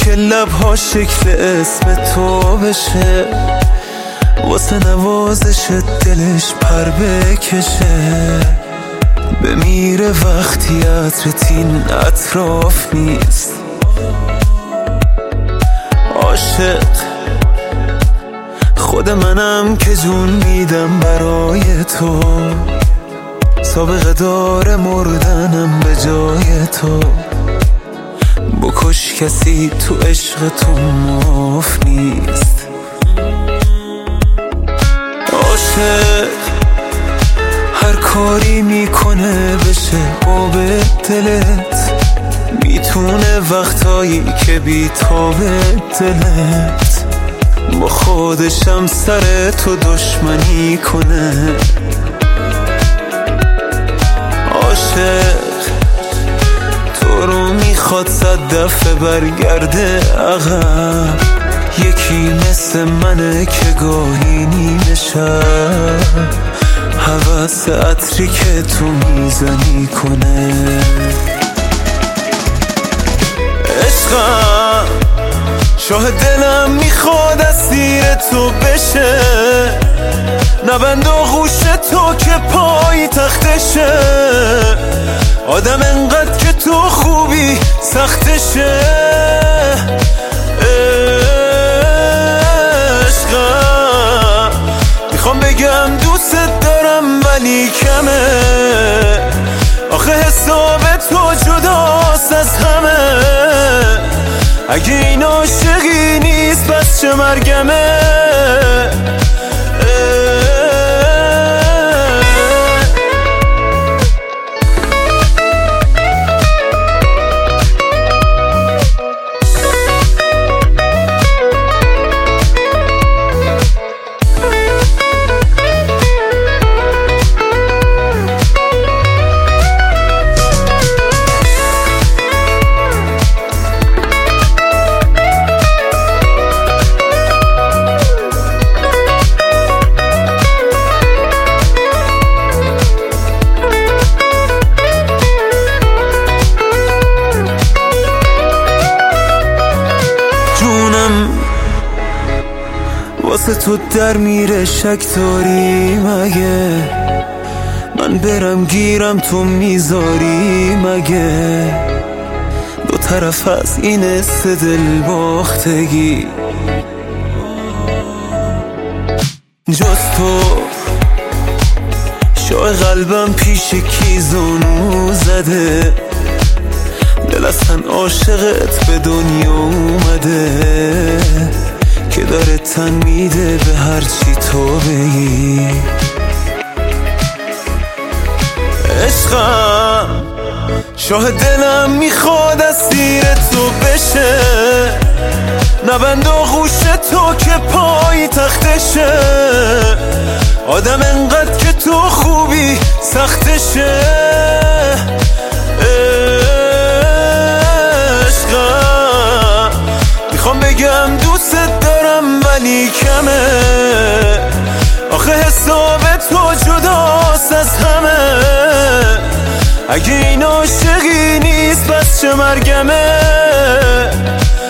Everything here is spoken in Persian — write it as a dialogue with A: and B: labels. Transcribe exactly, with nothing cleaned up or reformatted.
A: که لبها شکل اسم تو بشه، واسه نوازش دلش پر بکشه. بمیره وقتی عطرت این اطراف نیست. عاشق خود منم که جون میدم برای تو، سابقه داره مردنم به جای تو. بکش کسی تو عشق تو معاف نیست. عاشق هر کاری میکنه بشه باب دلت، میتونه وقتایی که بی‌تاب دلت با خودشم سر تو دشمنی کنه. عاشق تو رو میخواد صد دفعه برگرده عقب، یکی مثل منه که گاهی نیمه شب هوس عطری که تو میزنی کنه. عشقم شاه دلم میخواد اسیر تو بشه، نبند آغوش تو که پای تختشه. آدم انقدر که تو خوبی سختشه. عشقم میخوام بگم دوست دارم ولی کمه، آخه حساب تو جداست از همه. اگه این عاشقی نیست پس چه مرگمه. واسه تو در میره شک داری مگه؟ من برم گیرم تو میذاری مگه؟ دو طرف از این است دل باختگی، جز تو شاه قلبم پیش کی زانو زده. دل اصلا عاشقت به دنیا اومده که داره تن میده به هرچی تو بگی. عشقم شاه دلم میخواد اسیر تو بشه، نبند آغوش تو که پای تختشه. آدم انقدر که تو خوبی سختشه. عشقم میخوام بگم دوست دارم ولی کمه، آخه حساب تو جداست از همه. اگه این عاشقی نیست پس چه مرگمه.